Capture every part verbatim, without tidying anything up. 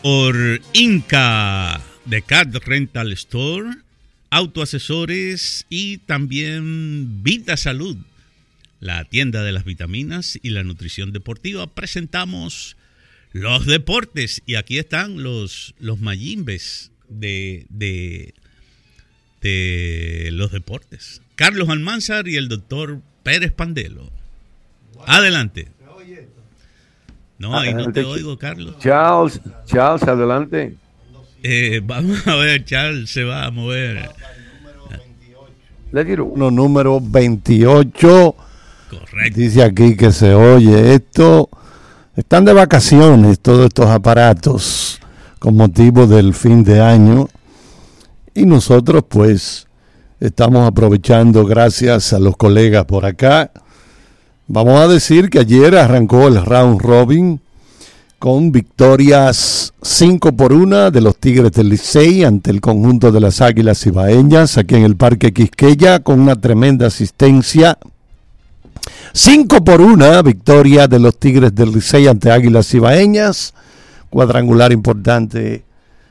por Inca de Cat Rental Store, Autoasesores y también Vita Salud, la tienda de las vitaminas y la nutrición deportiva. Presentamos los deportes y aquí están los, los Mayimbes de, de, de los deportes. Carlos Almanzar y el doctor Pérez Pandelo. Adelante. No, ahí no te oigo, Carlos. Charles, Charles, adelante. Eh, vamos a ver, Charles se va a mover. Le quiero uno número veintiocho. Correcto. Dice aquí que se oye esto. Están de vacaciones todos estos aparatos con motivo del fin de año. Y nosotros pues estamos aprovechando, gracias a los colegas por acá. Vamos a decir que ayer arrancó el round robin con victorias cinco por una de los Tigres del Licey ante el conjunto de las Águilas Ibaeñas aquí en el Parque Quisqueya con una tremenda asistencia. cinco por una victoria de los Tigres del Licey ante Águilas Ibaeñas, cuadrangular importante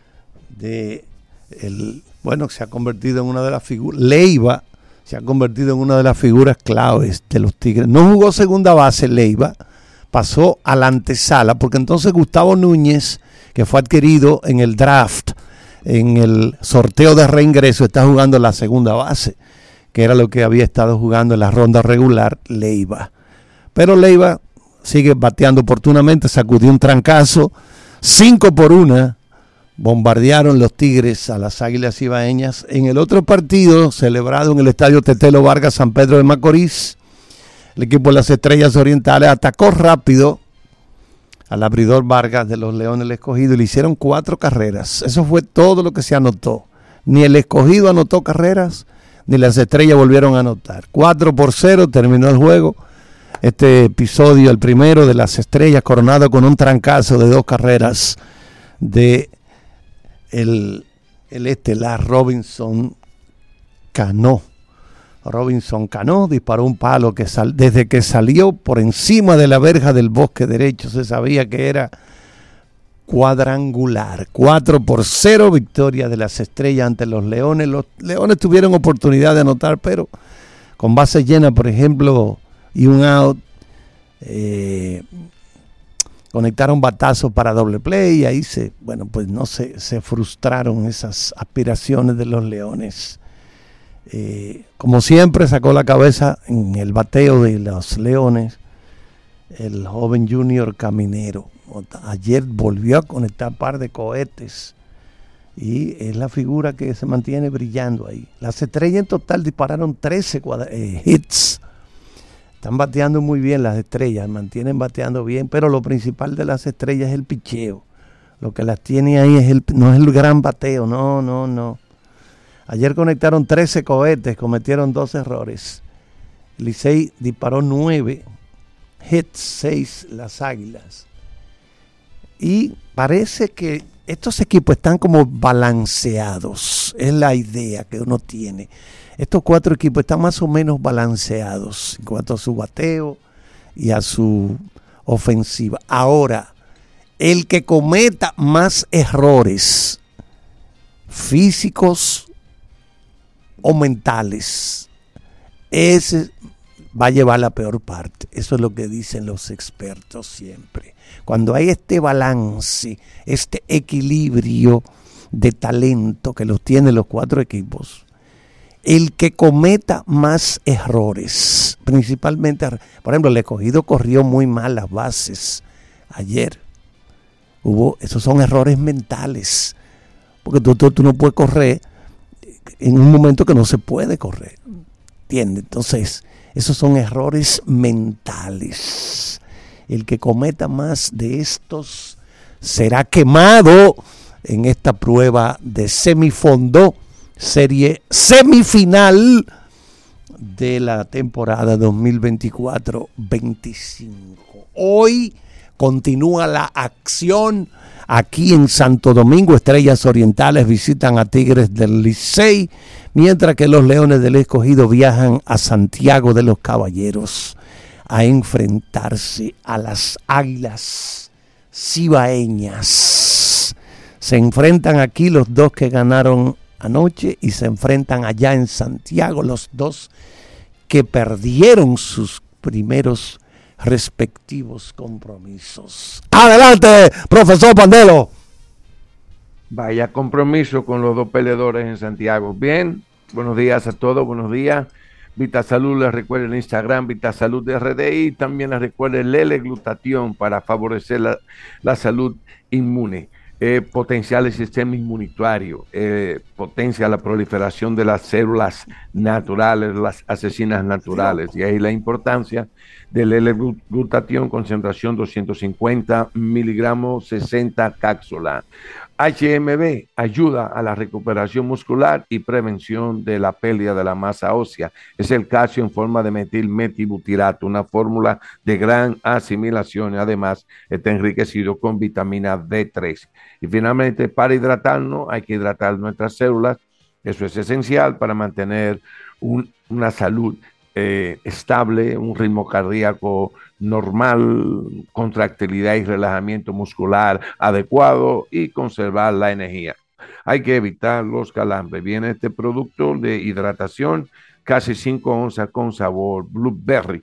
de el, bueno, se ha convertido en una de las figuras, Leiva se ha convertido en una de las figuras claves de los Tigres. No jugó segunda base Leiva, pasó a la antesala, porque entonces Gustavo Núñez, que fue adquirido en el draft, en el sorteo de reingreso, está jugando la segunda base, que era lo que había estado jugando en la ronda regular Leiva. Pero Leiva sigue bateando oportunamente, sacudió un trancazo, cinco por una, bombardearon los Tigres a las Águilas Ibaeñas. En el otro partido, celebrado en el Estadio Tetelo Vargas, San Pedro de Macorís, el equipo de las Estrellas Orientales atacó rápido al abridor Vargas de los Leones del Escogido y le hicieron cuatro carreras. Eso fue todo lo que se anotó. Ni el Escogido anotó carreras, ni las Estrellas volvieron a anotar. cuatro por cero terminó el juego. Este episodio, el primero de las Estrellas, coronado con un trancazo de dos carreras de el, el estelar Robinson Cano. Robinson Cano disparó un palo que sal, desde que salió por encima de la verja del bosque derecho se sabía que era cuadrangular. cuatro por cero, victoria de las Estrellas ante los Leones. Los Leones tuvieron oportunidad de anotar, pero con base llena, por ejemplo, y un out, eh, conectaron batazos para doble play y ahí se, bueno, pues no se, se frustraron esas aspiraciones de los Leones. Eh, como siempre sacó la cabeza en el bateo de los Leones el joven Junior Caminero. Ayer volvió a conectar un par de cohetes y es la figura que se mantiene brillando ahí. Las Estrellas en total dispararon trece cuadra- eh, hits. Están bateando muy bien las Estrellas, mantienen bateando bien, pero lo principal de las Estrellas es el picheo. Lo que las tiene ahí es el, no es el gran bateo, no, no, no. Ayer conectaron trece cohetes, cometieron dos errores. Licey disparó nueve hits, seis las Águilas. Y parece que estos equipos están como balanceados, es la idea que uno tiene. Estos cuatro equipos están más o menos balanceados en cuanto a su bateo y a su ofensiva. Ahora, el que cometa más errores físicos o mentales, ese va a llevar la peor parte. Eso es lo que dicen los expertos siempre. Cuando hay este balance, este equilibrio de talento que los tienen los cuatro equipos, el que cometa más errores, principalmente, por ejemplo, el Escogido corrió muy mal las bases ayer. Hubo, esos son errores mentales, porque tú, tú, tú no puedes correr en un momento que no se puede correr, ¿entiendes? Entonces, esos son errores mentales. El que cometa más de estos será quemado en esta prueba de semifondo, serie semifinal de la temporada dos mil veinticuatro veinticinco. Hoy continúa la acción aquí en Santo Domingo. Estrellas Orientales visitan a Tigres del Licey, mientras que los Leones del Escogido viajan a Santiago de los Caballeros a enfrentarse a las Águilas Cibaeñas. Se enfrentan aquí los dos que ganaron anoche y se enfrentan allá en Santiago los dos que perdieron sus primeros respectivos compromisos. Adelante, profesor Pandelo. Vaya compromiso con los dos peleadores en Santiago. Bien, buenos días a todos, buenos días. VitaSalud, les recuerda el Instagram, VitaSalud de R D I, también les recuerda el L-glutatión para favorecer la, la salud inmune. Eh, potencia el sistema inmunitario, eh, potencia la proliferación de las células naturales, las asesinas naturales, y ahí la importancia del L-glutatión, concentración doscientos cincuenta miligramos, sesenta cápsulas. H M B ayuda a la recuperación muscular y prevención de la pérdida de la masa ósea. Es el calcio en forma de metilmetibutirato, una fórmula de gran asimilación y además está enriquecido con vitamina D tres. Y finalmente, para hidratarnos, hay que hidratar nuestras células. Eso es esencial para mantener un, una salud eh, estable, un ritmo cardíaco normal, contractilidad y relajamiento muscular adecuado y conservar la energía. Hay que evitar los calambres. Viene este producto de hidratación, casi cinco onzas con sabor blueberry.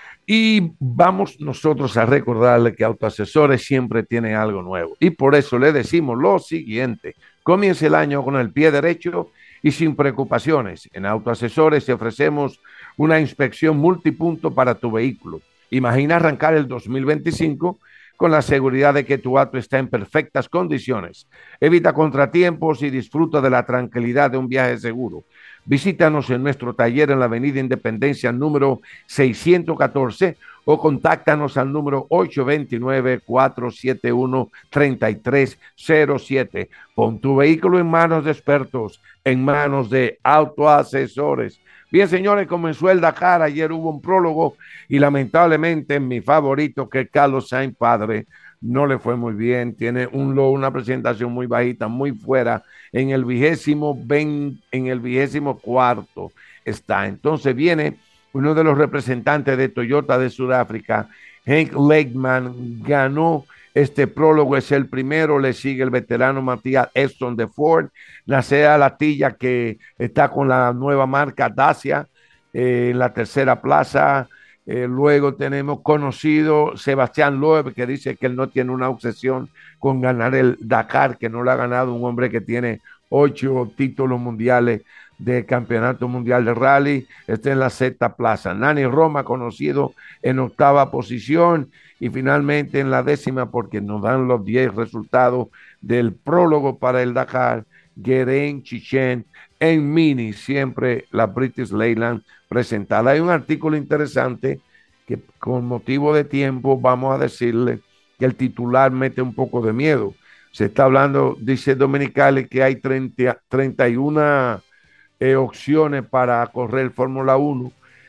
Y vamos nosotros a recordarle que Autoasesores siempre tiene algo nuevo. Y por eso le decimos lo siguiente: comience el año con el pie derecho y sin preocupaciones. En Autoasesores te ofrecemos una inspección multipunto para tu vehículo. Imagina arrancar el dos mil veinticinco con la seguridad de que tu auto está en perfectas condiciones. Evita contratiempos y disfruta de la tranquilidad de un viaje seguro. Visítanos en nuestro taller en la Avenida Independencia número seiscientos catorce o contáctanos al número ocho dos nueve, cuatro siete uno, tres tres cero siete. Pon tu vehículo en manos de expertos, en manos de Autoasesores. Bien, señores, comenzó el Dakar. Ayer hubo un prólogo y lamentablemente mi favorito, que es Carlos Sainz padre, no le fue muy bien. Tiene un low, una presentación muy bajita, muy fuera. En el vigésimo veinte, en el vigésimo cuarto está. Entonces viene uno de los representantes de Toyota de Sudáfrica, Henk Lakeman, ganó este prólogo, es el primero. Le sigue el veterano Matías Eston de Ford, Nasea Latilla, que está con la nueva marca Dacia, eh, en la tercera plaza. Eh, luego tenemos conocido Sebastián Loeb, que dice que él no tiene una obsesión con ganar el Dakar, que no lo ha ganado un hombre que tiene ocho títulos mundiales de campeonato mundial de rally. Está en la sexta plaza. Nani Roma, conocido, en octava posición. Y finalmente en la décima, porque nos dan los diez resultados del prólogo para el Dakar, Geraint Chichen en mini, siempre la British Leyland presentada. Hay un artículo interesante que, con motivo de tiempo, vamos a decirle que el titular mete un poco de miedo. Se está hablando, dice Dominicali, que hay treinta, treinta y una eh, opciones para correr Fórmula uno.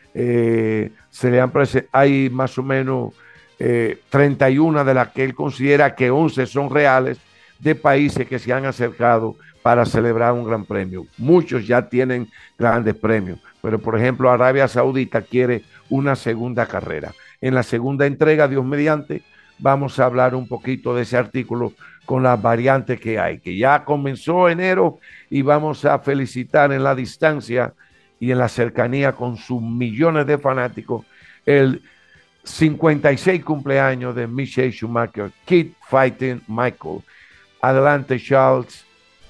Eh, se le han prese- hay más o menos Eh, treinta y una de las que él considera que once son reales, de países que se han acercado para celebrar un gran premio. Muchos ya tienen grandes premios, pero por ejemplo Arabia Saudita quiere una segunda carrera. En la segunda entrega, Dios mediante, vamos a hablar un poquito de ese artículo con las variantes que hay, que ya comenzó enero, y vamos a felicitar en la distancia y en la cercanía con sus millones de fanáticos el cincuenta y seis cumpleaños de Michael Schumacher, Keep Fighting Michael. Adelante, Charles.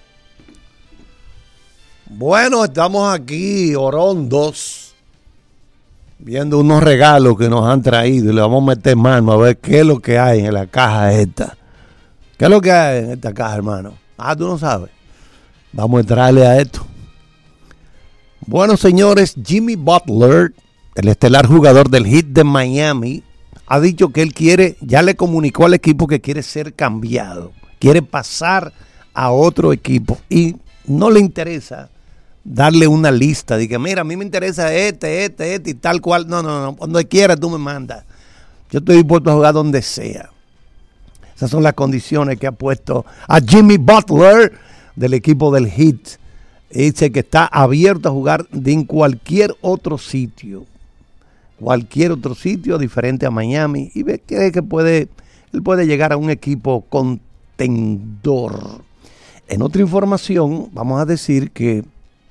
Bueno, estamos aquí, orondos, viendo unos regalos que nos han traído y le vamos a meter mano a ver qué es lo que hay en la caja esta. ¿Qué es lo que hay en esta caja, hermano? Ah, tú no sabes. Vamos a entrarle a esto. Bueno, señores, Jimmy Butler, el estelar jugador del Heat de Miami, ha dicho que él quiere, ya le comunicó al equipo que quiere ser cambiado, quiere pasar a otro equipo y no le interesa darle una lista de que mira, a mí me interesa este, este, este y tal cual. No, no, no, cuando quiera tú me mandas. Yo estoy dispuesto a jugar donde sea. Esas son las condiciones que ha puesto a Jimmy Butler del equipo del Heat. Dice que está abierto a jugar en cualquier otro sitio. Cualquier otro sitio diferente a Miami, y ve que, que puede, él puede llegar a un equipo contendor. En otra información, vamos a decir que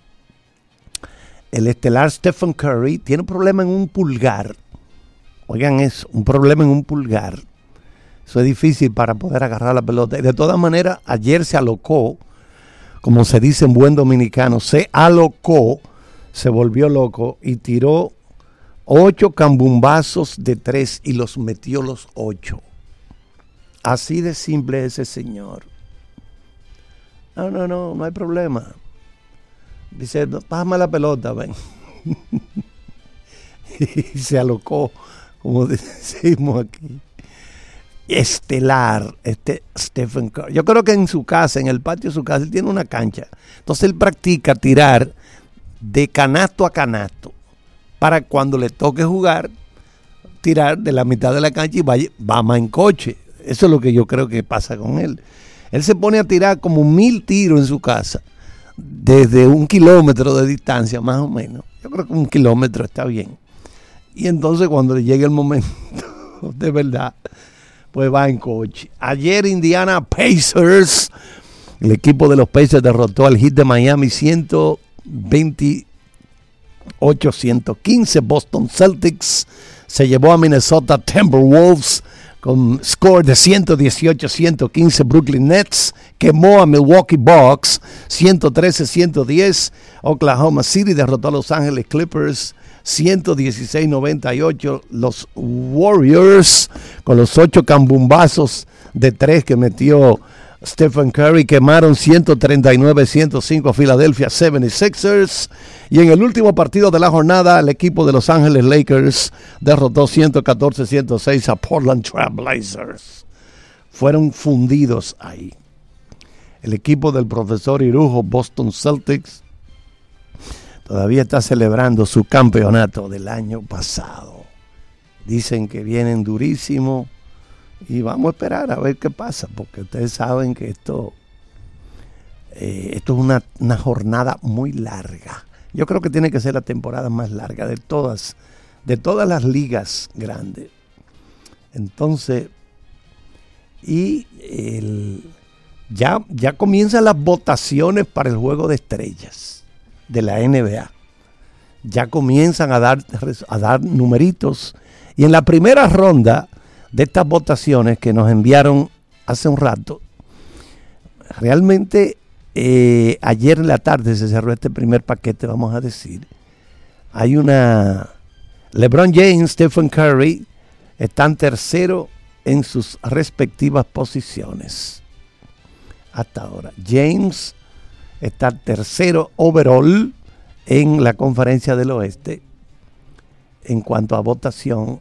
el estelar Stephen Curry tiene un problema en un pulgar. Oigan eso, un problema en un pulgar. Eso es difícil para poder agarrar la pelota. Y de todas maneras, ayer se alocó, como se dice en buen dominicano, se alocó, se volvió loco y tiró ocho cambumbazos de tres y los metió los ocho. Así de simple ese señor. No, no, no, no hay problema. Dice, pásame la pelota, ven. Y se alocó, como decimos aquí. Estelar, este Stephen Curry. Yo creo que en su casa, en el patio de su casa, él tiene una cancha. Entonces él practica tirar de canasto a canasto para cuando le toque jugar, tirar de la mitad de la cancha y vaya, va más en coche. Eso es lo que yo creo que pasa con él. Él se pone a tirar como mil tiros en su casa, desde un kilómetro de distancia más o menos. Yo creo que un kilómetro está bien. Y entonces cuando le llegue el momento de verdad, pues va en coche. Ayer Indiana Pacers, el equipo de los Pacers derrotó al Heat de Miami ciento veintiocho a ciento quince. Boston Celtics se llevó a Minnesota Timberwolves con score de ciento dieciocho a ciento quince. Brooklyn Nets quemó a Milwaukee Bucks ciento trece a ciento diez. Oklahoma City derrotó a Los Angeles Clippers ciento dieciséis a noventa y ocho. Los Warriors, con los ocho cambumbazos de tres que metió Stephen Curry, quemaron ciento treinta y nueve a ciento cinco a Philadelphia setenta y seis ers. Y en el último partido de la jornada, el equipo de Los Ángeles Lakers derrotó ciento catorce a ciento seis a Portland Trail Blazers. Fueron fundidos ahí. El equipo del profesor Irujo, Boston Celtics, todavía está celebrando su campeonato del año pasado. Dicen que vienen durísimo y vamos a esperar a ver qué pasa, porque ustedes saben que esto, eh, esto es una, una jornada muy larga. Yo creo que tiene que ser la temporada más larga de todas, de todas las ligas grandes. Entonces, y el, ya, ya comienzan las votaciones para el Juego de Estrellas de la N B A. Ya comienzan a dar, a dar numeritos. Y en la primera ronda de estas votaciones que nos enviaron hace un rato, realmente eh, ayer en la tarde se cerró este primer paquete, vamos a decir. Hay una... LeBron James, Stephen Curry están tercero en sus respectivas posiciones. Hasta ahora. James está tercero overall en la Conferencia del Oeste en cuanto a votación,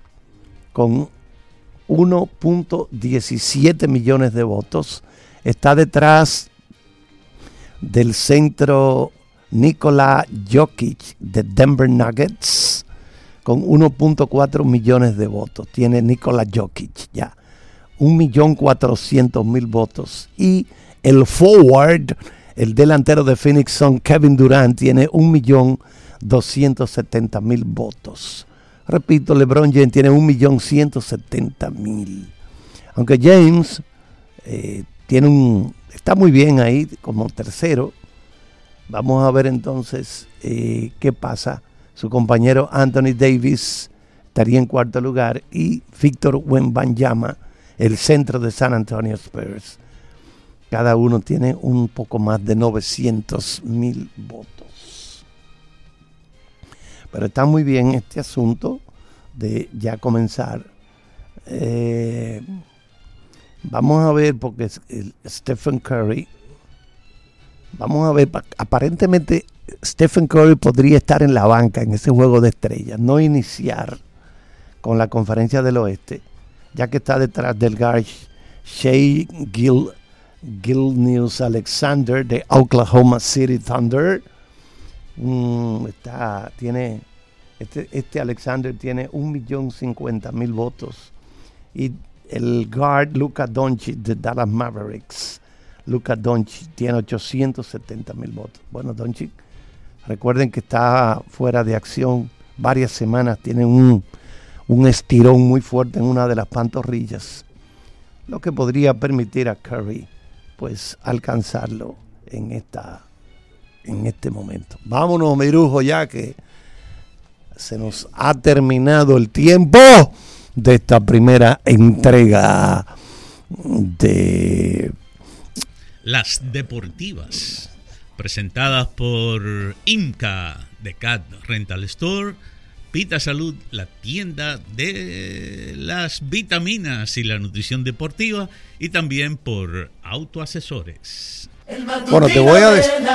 con uno punto diecisiete millones de votos. Está detrás del centro Nikola Jokic de Denver Nuggets con uno punto cuatro millones de votos. Tiene Nikola Jokic ya un millón cuatrocientos mil votos. Y el forward, el delantero de Phoenix Suns, Kevin Durant, tiene un millón doscientos setenta mil votos. Repito, LeBron James tiene un millón ciento setenta mil. Aunque James eh, tiene un, está muy bien ahí como tercero. Vamos a ver entonces eh, qué pasa. Su compañero Anthony Davis estaría en cuarto lugar y Víctor Wembanyama, el centro de San Antonio Spurs. Cada uno tiene un poco más de novecientos mil votos. Pero está muy bien este asunto de ya comenzar. Eh, vamos a ver, porque el Stephen Curry, vamos a ver, aparentemente Stephen Curry podría estar en la banca en ese Juego de Estrellas, no iniciar con la Conferencia del Oeste, ya que está detrás del guard Shai Gil, Gilgeous-Alexander de Oklahoma City Thunder. Mm, está, tiene, este, este Alexander tiene un millón cincuenta mil votos. Y el guard Luka Doncic de Dallas Mavericks, Luka Doncic tiene ochocientos setenta mil votos. Bueno, Doncic, recuerden que está fuera de acción varias semanas, tiene un, un estirón muy fuerte en una de las pantorrillas, lo que podría permitir a Curry pues alcanzarlo en esta en este momento. Vámonos, Mirujo, ya que se nos ha terminado el tiempo de esta primera entrega de Las Deportivas, presentadas por IMCA de Cat Rental Store, Vita Salud, la tienda de las vitaminas y la nutrición deportiva, y también por Autoasesores. Bueno, te voy a decir